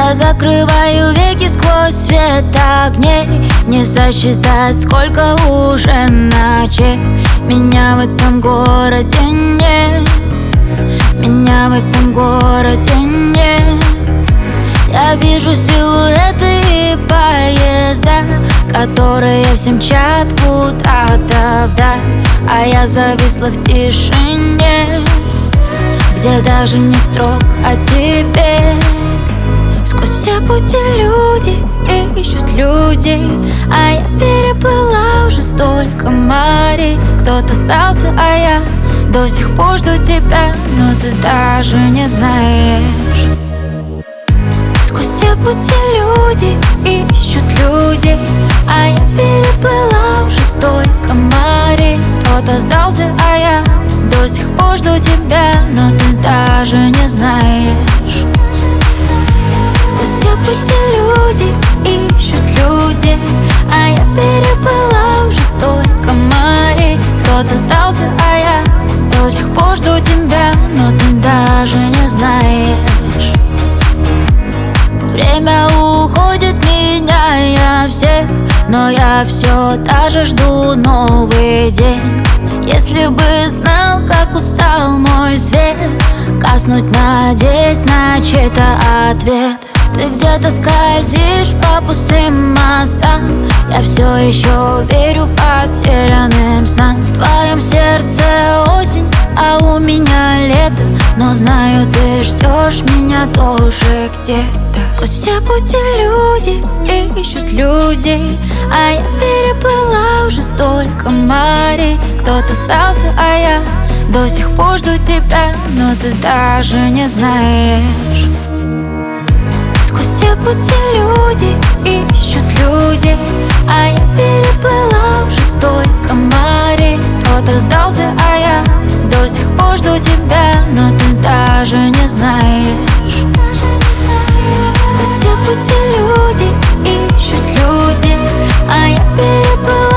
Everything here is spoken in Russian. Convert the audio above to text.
Я закрываю веки сквозь свет огней, не сосчитать, сколько уже ночей. Меня в этом городе нет, меня в этом городе нет. Я вижу силуэты и поезда, которые все мчат куда-то вдаль, а я зависла в тишине, где даже нет строк о тебе. Сквозь все пути люди ищут людей, а я переплыла уже столько морей. Кто-то остался, а я до сих пор жду тебя, но ты даже не знаешь. Сквозь все пути люди ищут людей, а я переплыла уже столько морей. Кто-то сдался, а я до сих пор жду тебя, но ты даже не знаешь. Сквозь все пути люди ищут людей, а я переплыла уже столько морей. Кто-то сдался, а я до сих пор жду тебя, но ты даже не знаешь. Время уходит, меняя всех, но я все даже жду новый день. Если бы знал, как устал мой свет, гаснуть надеясь на чей-то ответ. Ты где-то скользишь по пустым мостам, я все еще верю потерянным снам. В твоем сердце осень, а у меня лето, но знаю, ты ждешь меня тоже где-то. Сквозь все пути люди ищут людей, а я переплыла уже столько морей. Кто-то остался, а я до сих пор жду тебя, но ты даже не знаешь. Сквозь все пути люди ищут людей, а я переплыла уже столько морей. Кто-то сдался, а я до сих пор жду тебя, но ты даже не знаешь. Сквозь все пути люди ищут людей, а я переплыла